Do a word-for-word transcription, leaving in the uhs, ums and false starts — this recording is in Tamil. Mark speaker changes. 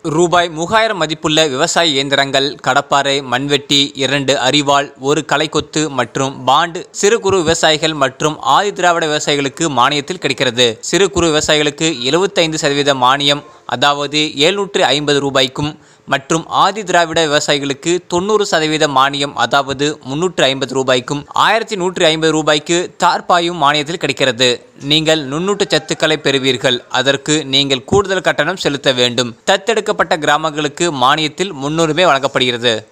Speaker 1: ரூபாய் மூவாயிரம் மதிப்புள்ள விவசாய இயந்திரங்கள், கடப்பாரை, மண்வெட்டி, இரண்டு அரிவாள், ஒரு களைக்கொத்து மற்றும் பாண்ட் சிறு குறு விவசாயிகள் மற்றும் ஆதி திராவிட விவசாயிகளுக்கு மானியத்தில் கிடைக்கிறது. சிறு குறு விவசாயிகளுக்கு எழுபத்தி ஐந்து சதவீத மானியம், அதாவது எழுநூற்று ஐம்பது ரூபாய்க்கும் மற்றும் ஆதி திராவிட விவசாயிகளுக்கு தொண்ணூறு சதவீத மானியம், அதாவது முன்னூற்று ஐம்பது ரூபாய்க்கும் ஆயிரத்தி நூற்றி ஐம்பது ரூபாய்க்கு தார்பாயும் மானியத்தில் கிடைக்கிறது. நீங்கள் நுண்ணூட்ட சத்துக்களை பெறுவீர்கள். அதற்கு நீங்கள் கூடுதல் கட்டணம் செலுத்த வேண்டும். தத்தெடுக்கப்பட்ட கிராமங்களுக்கு மானியத்தில் முன்னுரிமை வழங்கப்படுகிறது.